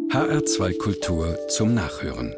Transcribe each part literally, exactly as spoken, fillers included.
H R zwei Kultur zum Nachhören.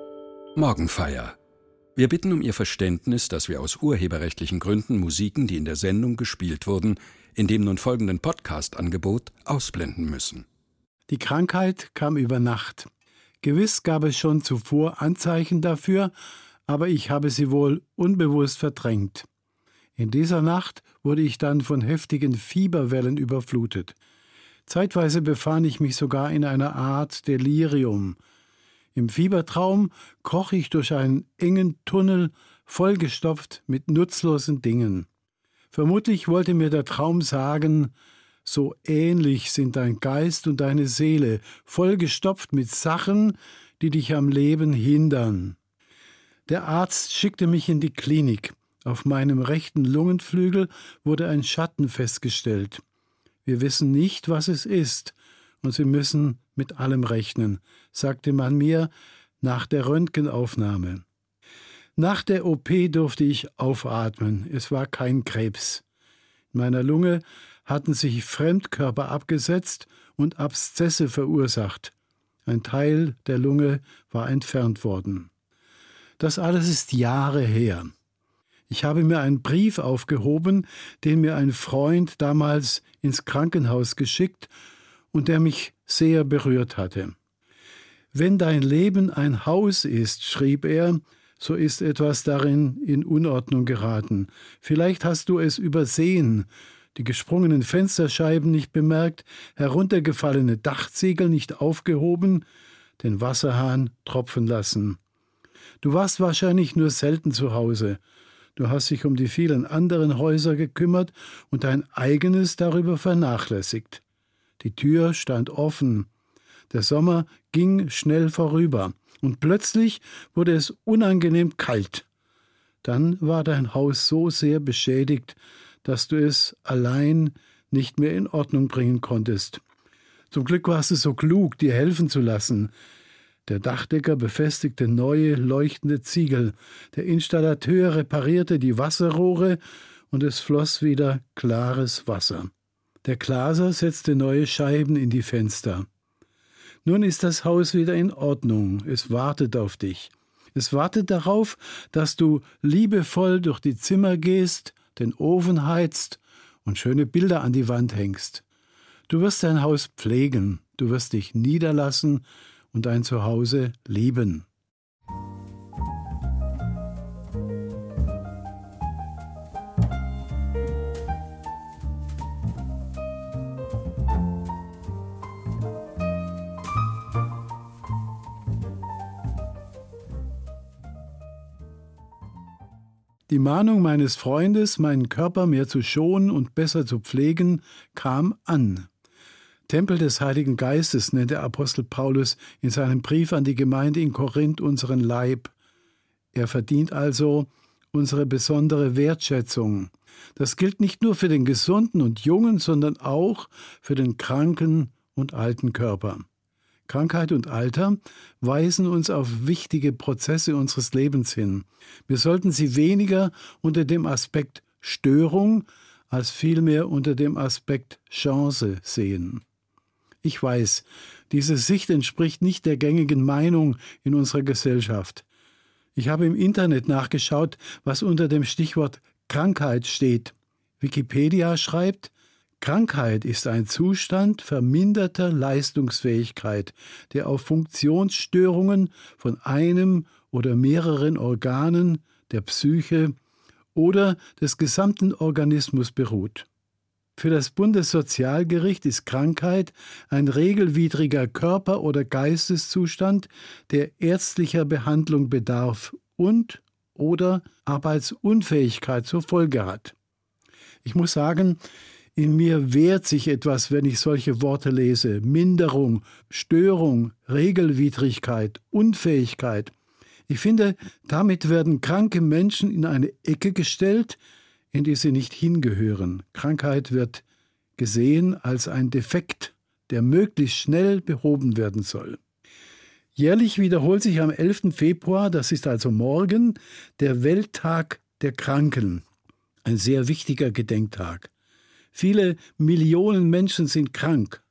Morgenfeier. Wir bitten um Ihr Verständnis, dass wir aus urheberrechtlichen Gründen Musiken, die in der Sendung gespielt wurden, in dem nun folgenden Podcast-Angebot ausblenden müssen. Die Krankheit kam über Nacht. Gewiss gab es schon zuvor Anzeichen dafür, aber ich habe sie wohl unbewusst verdrängt. In dieser Nacht wurde ich dann von heftigen Fieberwellen überflutet. Zeitweise befand ich mich sogar in einer Art Delirium. Im Fiebertraum kroch ich durch einen engen Tunnel, vollgestopft mit nutzlosen Dingen. Vermutlich wollte mir der Traum sagen, so ähnlich sind dein Geist und deine Seele, vollgestopft mit Sachen, die dich am Leben hindern. Der Arzt schickte mich in die Klinik. Auf meinem rechten Lungenflügel wurde ein Schatten festgestellt. Wir wissen nicht, was es ist, und Sie müssen mit allem rechnen, sagte man mir nach der Röntgenaufnahme. Nach der O P durfte ich aufatmen. Es war kein Krebs. In meiner Lunge hatten sich Fremdkörper abgesetzt und Abszesse verursacht. Ein Teil der Lunge war entfernt worden. Das alles ist Jahre her. Ich habe mir einen Brief aufgehoben, den mir ein Freund damals ins Krankenhaus geschickt und der mich sehr berührt hatte. Wenn dein Leben ein Haus ist, schrieb er, so ist etwas darin in Unordnung geraten. Vielleicht hast du es übersehen, die gesprungenen Fensterscheiben nicht bemerkt, heruntergefallene Dachziegel nicht aufgehoben, den Wasserhahn tropfen lassen. Du warst wahrscheinlich nur selten zu Hause. Du hast dich um die vielen anderen Häuser gekümmert und dein eigenes darüber vernachlässigt. Die Tür stand offen. Der Sommer ging schnell vorüber und plötzlich wurde es unangenehm kalt. Dann war dein Haus so sehr beschädigt, dass du es allein nicht mehr in Ordnung bringen konntest. Zum Glück warst du so klug, dir helfen zu lassen. Der Dachdecker befestigte neue, leuchtende Ziegel. Der Installateur reparierte die Wasserrohre und es floss wieder klares Wasser. Der Glaser setzte neue Scheiben in die Fenster. Nun ist das Haus wieder in Ordnung. Es wartet auf dich. Es wartet darauf, dass du liebevoll durch die Zimmer gehst, den Ofen heizt und schöne Bilder an die Wand hängst. Du wirst dein Haus pflegen. Du wirst dich niederlassen und dein Zuhause lieben. Die Mahnung meines Freundes, meinen Körper mehr zu schonen und besser zu pflegen, kam an. Tempel des Heiligen Geistes nennt der Apostel Paulus in seinem Brief an die Gemeinde in Korinth unseren Leib. Er verdient also unsere besondere Wertschätzung. Das gilt nicht nur für den gesunden und jungen, sondern auch für den kranken und alten Körper. Krankheit und Alter weisen uns auf wichtige Prozesse unseres Lebens hin. Wir sollten sie weniger unter dem Aspekt Störung als vielmehr unter dem Aspekt Chance sehen. Ich weiß, diese Sicht entspricht nicht der gängigen Meinung in unserer Gesellschaft. Ich habe im Internet nachgeschaut, was unter dem Stichwort Krankheit steht. Wikipedia schreibt, Krankheit ist ein Zustand verminderter Leistungsfähigkeit, der auf Funktionsstörungen von einem oder mehreren Organen, der Psyche oder des gesamten Organismus beruht. Für das Bundessozialgericht ist Krankheit ein regelwidriger Körper- oder Geisteszustand, der ärztlicher Behandlung bedarf und oder Arbeitsunfähigkeit zur Folge hat. Ich muss sagen, in mir wehrt sich etwas, wenn ich solche Worte lese. Minderung, Störung, Regelwidrigkeit, Unfähigkeit. Ich finde, damit werden kranke Menschen in eine Ecke gestellt, in die sie nicht hingehören. Krankheit wird gesehen als ein Defekt, der möglichst schnell behoben werden soll. Jährlich wiederholt sich am elften Februar, das ist also morgen, der Welttag der Kranken. Ein sehr wichtiger Gedenktag. Viele Millionen Menschen sind krank.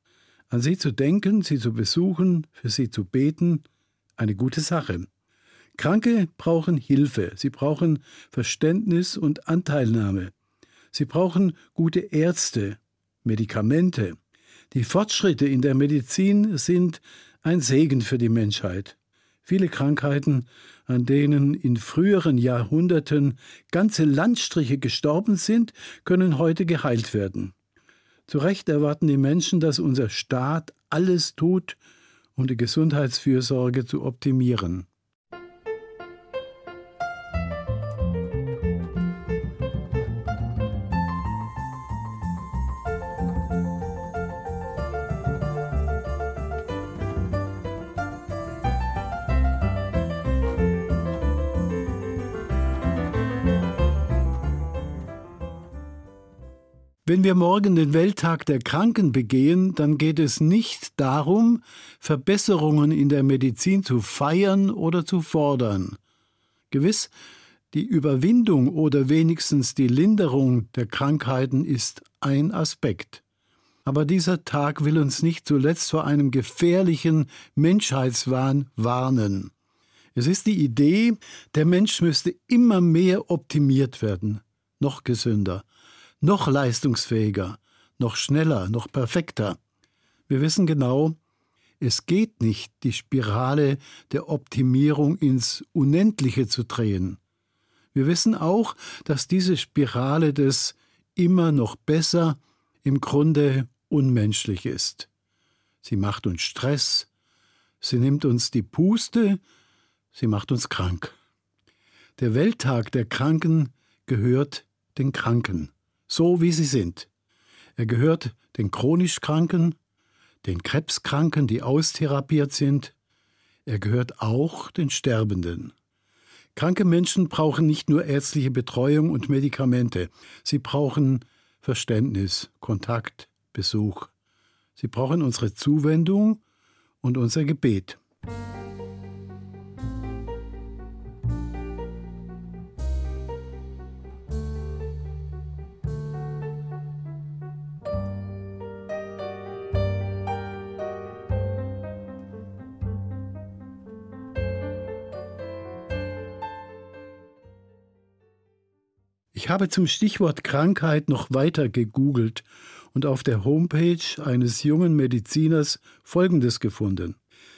An sie zu denken, sie zu besuchen, für sie zu beten, eine gute Sache. Kranke brauchen Hilfe, sie brauchen Verständnis und Anteilnahme. Sie brauchen gute Ärzte, Medikamente. Die Fortschritte in der Medizin sind ein Segen für die Menschheit. Viele Krankheiten, an denen in früheren Jahrhunderten ganze Landstriche gestorben sind, können heute geheilt werden. Zu Recht erwarten die Menschen, dass unser Staat alles tut, um die Gesundheitsfürsorge zu optimieren. Wenn wir morgen den Welttag der Kranken begehen, dann geht es nicht darum, Verbesserungen in der Medizin zu feiern oder zu fordern. Gewiss, die Überwindung oder wenigstens die Linderung der Krankheiten ist ein Aspekt. Aber dieser Tag will uns nicht zuletzt vor einem gefährlichen Menschheitswahn warnen. Es ist die Idee, der Mensch müsste immer mehr optimiert werden, noch gesünder, noch leistungsfähiger, noch schneller, noch perfekter. Wir wissen genau, es geht nicht, die Spirale der Optimierung ins Unendliche zu drehen. Wir wissen auch, dass diese Spirale des immer noch besser im Grunde unmenschlich ist. Sie macht uns Stress, sie nimmt uns die Puste, sie macht uns krank. Der Welttag der Kranken gehört den Kranken, so wie sie sind. Er gehört den chronisch Kranken, den Krebskranken, die austherapiert sind. Er gehört auch den Sterbenden. Kranke Menschen brauchen nicht nur ärztliche Betreuung und Medikamente. Sie brauchen Verständnis, Kontakt, Besuch. Sie brauchen unsere Zuwendung und unser Gebet. Ich habe zum Stichwort Krankheit noch weiter gegoogelt und auf der Homepage eines jungen Mediziners Folgendes gefunden.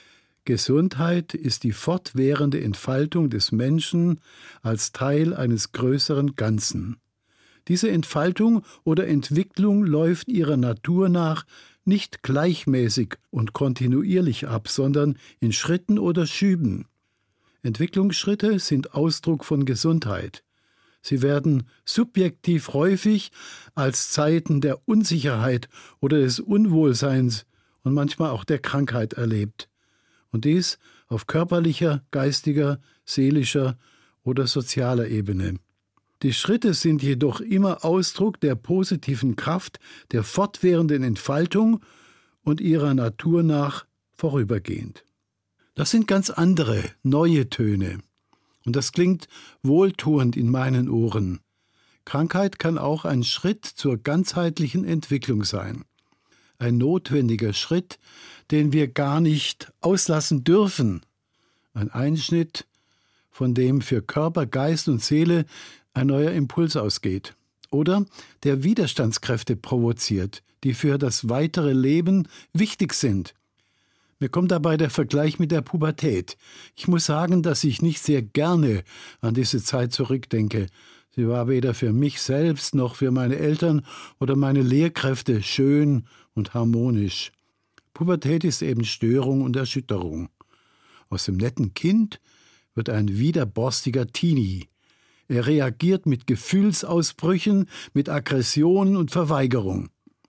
Gesundheit ist die fortwährende Entfaltung des Menschen als Teil eines größeren Ganzen. Diese Entfaltung oder Entwicklung läuft ihrer Natur nach nicht gleichmäßig und kontinuierlich ab, sondern in Schritten oder Schüben. Entwicklungsschritte sind Ausdruck von Gesundheit. Sie werden subjektiv häufig als Zeiten der Unsicherheit oder des Unwohlseins und manchmal auch der Krankheit erlebt. Und dies auf körperlicher, geistiger, seelischer oder sozialer Ebene. Die Schritte sind jedoch immer Ausdruck der positiven Kraft, der fortwährenden Entfaltung und ihrer Natur nach vorübergehend. Das sind ganz andere, neue Töne. Und das klingt wohltuend in meinen Ohren. Krankheit kann auch ein Schritt zur ganzheitlichen Entwicklung sein. Ein notwendiger Schritt, den wir gar nicht auslassen dürfen. Ein Einschnitt, von dem für Körper, Geist und Seele ein neuer Impuls ausgeht. Oder der Widerstandskräfte provoziert, die für das weitere Leben wichtig sind. Mir kommt dabei der Vergleich mit der Pubertät. Ich muss sagen, dass ich nicht sehr gerne an diese Zeit zurückdenke. Sie war weder für mich selbst noch für meine Eltern oder meine Lehrkräfte schön und harmonisch. Pubertät ist eben Störung und Erschütterung. Aus dem netten Kind wird ein widerborstiger Teenie. Er reagiert mit Gefühlsausbrüchen, mit Aggressionen und Verweigerung.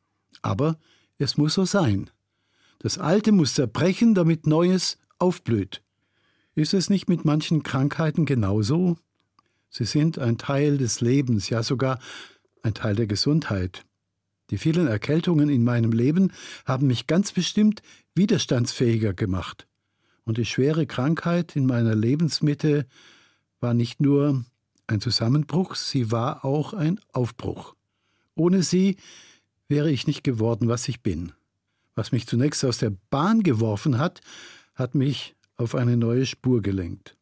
Aber es muss so sein. Das Alte muss zerbrechen, damit Neues aufblüht. Ist es nicht mit manchen Krankheiten genauso? Sie sind ein Teil des Lebens, ja sogar ein Teil der Gesundheit. Die vielen Erkältungen in meinem Leben haben mich ganz bestimmt widerstandsfähiger gemacht. Und die schwere Krankheit in meiner Lebensmitte war nicht nur ein Zusammenbruch, sie war auch ein Aufbruch. Ohne sie wäre ich nicht geworden, was ich bin. Was mich zunächst aus der Bahn geworfen hat, hat mich auf eine neue Spur gelenkt.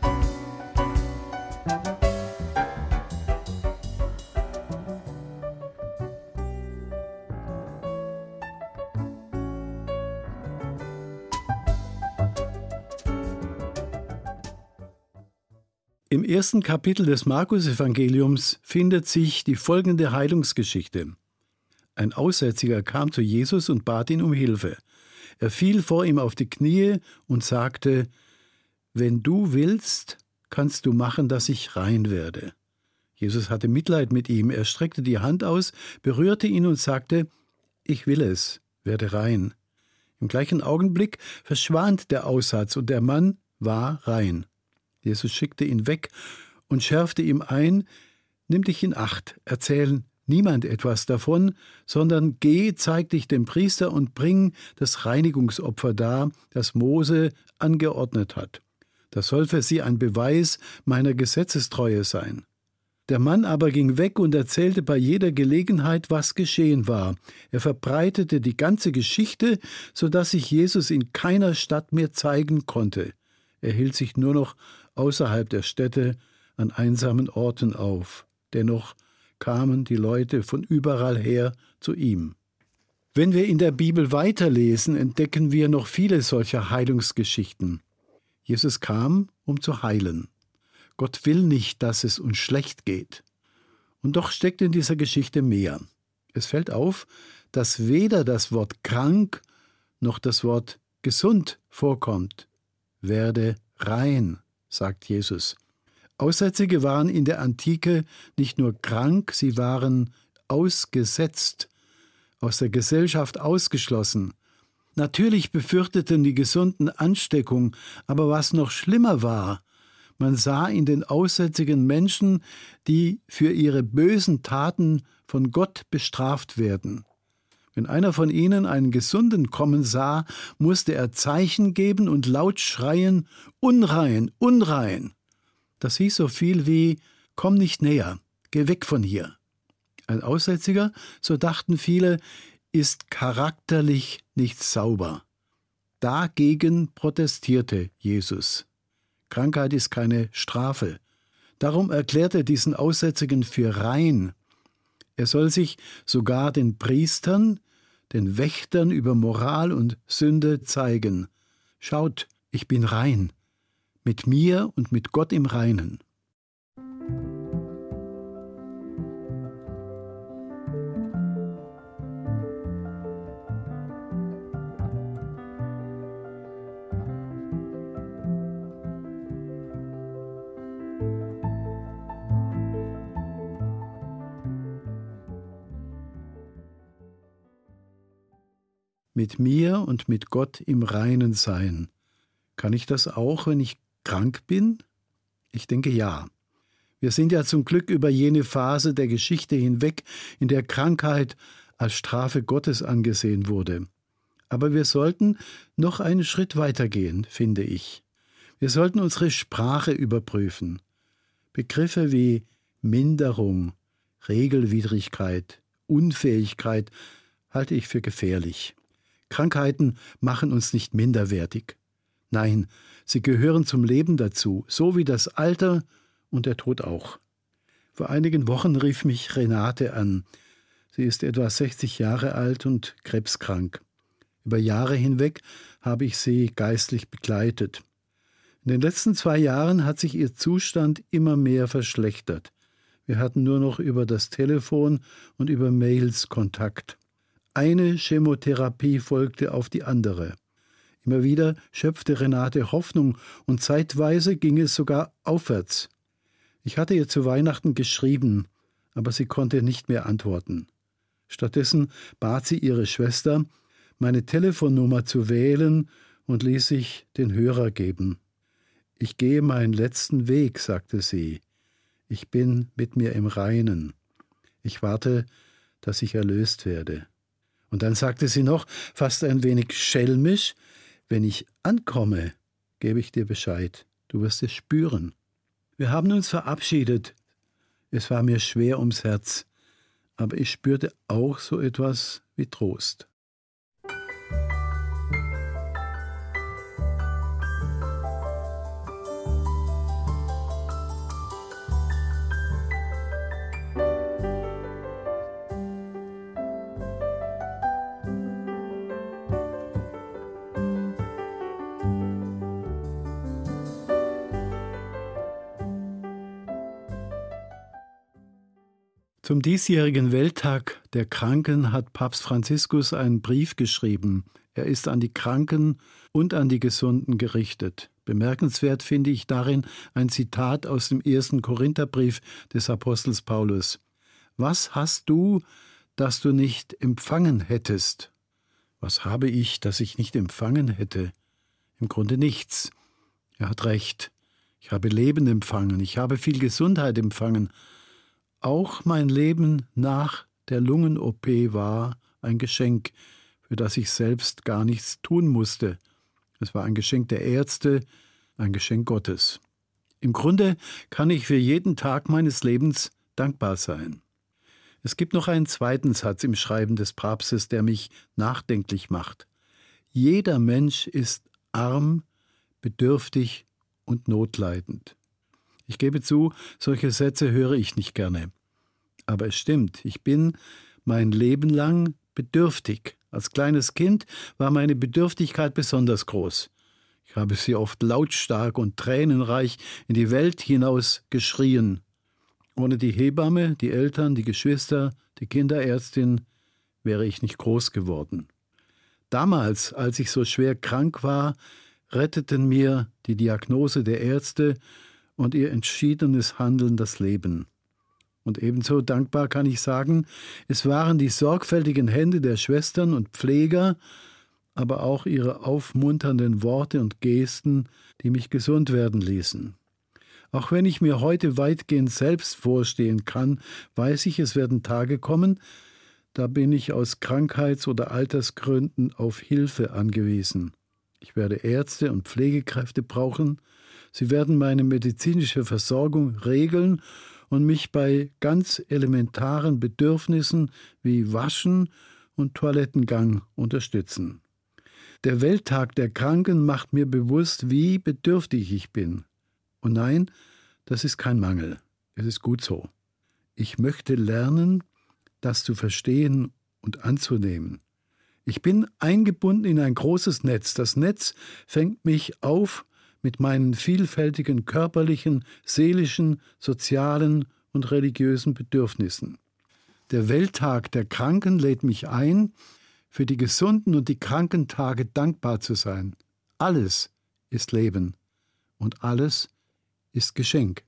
Im ersten Kapitel des Markus-Evangeliums findet sich die folgende Heilungsgeschichte. Ein Aussätziger kam zu Jesus und bat ihn um Hilfe. Er fiel vor ihm auf die Knie und sagte: »Wenn du willst, kannst du machen, dass ich rein werde.« Jesus hatte Mitleid mit ihm. Er streckte die Hand aus, berührte ihn und sagte: »Ich will es, werde rein.« Im gleichen Augenblick verschwand der Aussatz und der Mann war rein. Jesus schickte ihn weg und schärfte ihm ein: »Nimm dich in Acht, erzähl niemand etwas davon, sondern geh, zeig dich dem Priester und bring das Reinigungsopfer dar, das Mose angeordnet hat. Das soll für sie ein Beweis meiner Gesetzestreue sein.« Der Mann aber ging weg und erzählte bei jeder Gelegenheit, was geschehen war. Er verbreitete die ganze Geschichte, so dass sich Jesus in keiner Stadt mehr zeigen konnte. Er hielt sich nur noch außerhalb der Städte an einsamen Orten auf. Dennoch kamen die Leute von überall her zu ihm. Wenn wir in der Bibel weiterlesen, entdecken wir noch viele solcher Heilungsgeschichten. Jesus kam, um zu heilen. Gott will nicht, dass es uns schlecht geht. Und doch steckt in dieser Geschichte mehr. Es fällt auf, dass weder das Wort krank noch das Wort gesund vorkommt. Werde rein, sagt Jesus. Aussätzige waren in der Antike nicht nur krank, sie waren ausgesetzt, aus der Gesellschaft ausgeschlossen. Natürlich befürchteten die Gesunden Ansteckung, aber was noch schlimmer war, man sah in den aussätzigen Menschen, die für ihre bösen Taten von Gott bestraft werden. Wenn einer von ihnen einen Gesunden kommen sah, musste er Zeichen geben und laut schreien: »Unrein, unrein!« Das hieß so viel wie: »Komm nicht näher, geh weg von hier.« Ein Aussätziger, so dachten viele, ist charakterlich nicht sauber. Dagegen protestierte Jesus. Krankheit ist keine Strafe. Darum erklärt er diesen Aussätzigen für rein. Er soll sich sogar den Priestern, den Wächtern über Moral und Sünde zeigen. Schaut, ich bin rein, mit mir und mit Gott im Reinen. Mit mir und mit Gott im Reinen sein. Kann ich das auch, wenn ich krank bin? Ich denke ja. Wir sind ja zum Glück über jene Phase der Geschichte hinweg, in der Krankheit als Strafe Gottes angesehen wurde. Aber wir sollten noch einen Schritt weitergehen, finde ich. Wir sollten unsere Sprache überprüfen. Begriffe wie Minderung, Regelwidrigkeit, Unfähigkeit halte ich für gefährlich. Krankheiten machen uns nicht minderwertig. Nein, sie gehören zum Leben dazu, so wie das Alter und der Tod auch. Vor einigen Wochen rief mich Renate an. Sie ist etwa sechzig Jahre alt und krebskrank. Über Jahre hinweg habe ich sie geistlich begleitet. In den letzten zwei Jahren hat sich ihr Zustand immer mehr verschlechtert. Wir hatten nur noch über das Telefon und über Mails Kontakt. Eine Chemotherapie folgte auf die andere. Immer wieder schöpfte Renate Hoffnung und zeitweise ging es sogar aufwärts. Ich hatte ihr zu Weihnachten geschrieben, aber sie konnte nicht mehr antworten. Stattdessen bat sie ihre Schwester, meine Telefonnummer zu wählen und ließ sich den Hörer geben. »Ich gehe meinen letzten Weg«, sagte sie. »Ich bin mit mir im Reinen. Ich warte, dass ich erlöst werde.« Und dann sagte sie noch, fast ein wenig schelmisch, »Wenn ich ankomme, gebe ich dir Bescheid. Du wirst es spüren.« Wir haben uns verabschiedet. Es war mir schwer ums Herz, aber ich spürte auch so etwas wie Trost. Zum diesjährigen Welttag der Kranken hat Papst Franziskus einen Brief geschrieben. Er ist an die Kranken und an die Gesunden gerichtet. Bemerkenswert finde ich darin ein Zitat aus dem ersten Korintherbrief des Apostels Paulus. Was hast du, das du nicht empfangen hättest? Was habe ich, das ich nicht empfangen hätte? Im Grunde nichts. Er hat recht. Ich habe Leben empfangen, ich habe viel Gesundheit empfangen. Auch mein Leben nach der Lungen-O P war ein Geschenk, für das ich selbst gar nichts tun musste. Es war ein Geschenk der Ärzte, ein Geschenk Gottes. Im Grunde kann ich für jeden Tag meines Lebens dankbar sein. Es gibt noch einen zweiten Satz im Schreiben des Papstes, der mich nachdenklich macht. Jeder Mensch ist arm, bedürftig und notleidend. Ich gebe zu, solche Sätze höre ich nicht gerne. Aber es stimmt, ich bin mein Leben lang bedürftig. Als kleines Kind war meine Bedürftigkeit besonders groß. Ich habe sie oft lautstark und tränenreich in die Welt hinaus geschrien. Ohne die Hebamme, die Eltern, die Geschwister, die Kinderärztin wäre ich nicht groß geworden. Damals, als ich so schwer krank war, retteten mir die Diagnose der Ärzte und ihr entschiedenes Handeln das Leben. Und ebenso dankbar kann ich sagen, es waren die sorgfältigen Hände der Schwestern und Pfleger, aber auch ihre aufmunternden Worte und Gesten, die mich gesund werden ließen. Auch wenn ich mir heute weitgehend selbst vorstehen kann, weiß ich, es werden Tage kommen, da bin ich aus Krankheits- oder Altersgründen auf Hilfe angewiesen. Ich werde Ärzte und Pflegekräfte brauchen. Sie werden meine medizinische Versorgung regeln und mich bei ganz elementaren Bedürfnissen wie Waschen und Toilettengang unterstützen. Der Welttag der Kranken macht mir bewusst, wie bedürftig ich bin. Und nein, das ist kein Mangel. Es ist gut so. Ich möchte lernen, das zu verstehen und anzunehmen. Ich bin eingebunden in ein großes Netz. Das Netz fängt mich auf mit meinen vielfältigen körperlichen, seelischen, sozialen und religiösen Bedürfnissen. Der Welttag der Kranken lädt mich ein, für die gesunden und die kranken Tage dankbar zu sein. Alles ist Leben und alles ist Geschenk.